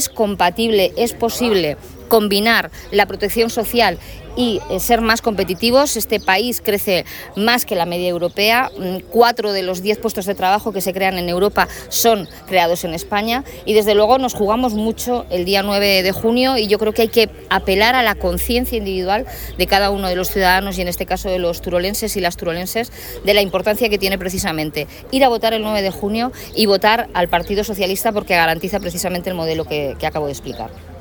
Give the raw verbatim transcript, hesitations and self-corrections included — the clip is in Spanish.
Es compatible, es posible combinar la protección social y ser más competitivos. Este país crece más que la media europea. Cuatro de los diez puestos de trabajo que se crean en Europa son creados en España y desde luego nos jugamos mucho el día nueve de junio y yo creo que hay que apelar a la conciencia individual de cada uno de los ciudadanos y en este caso de los turolenses y las turolenses de la importancia que tiene precisamente ir a votar el nueve de junio y votar al Partido Socialista porque garantiza precisamente el modelo que, que acabo de explicar.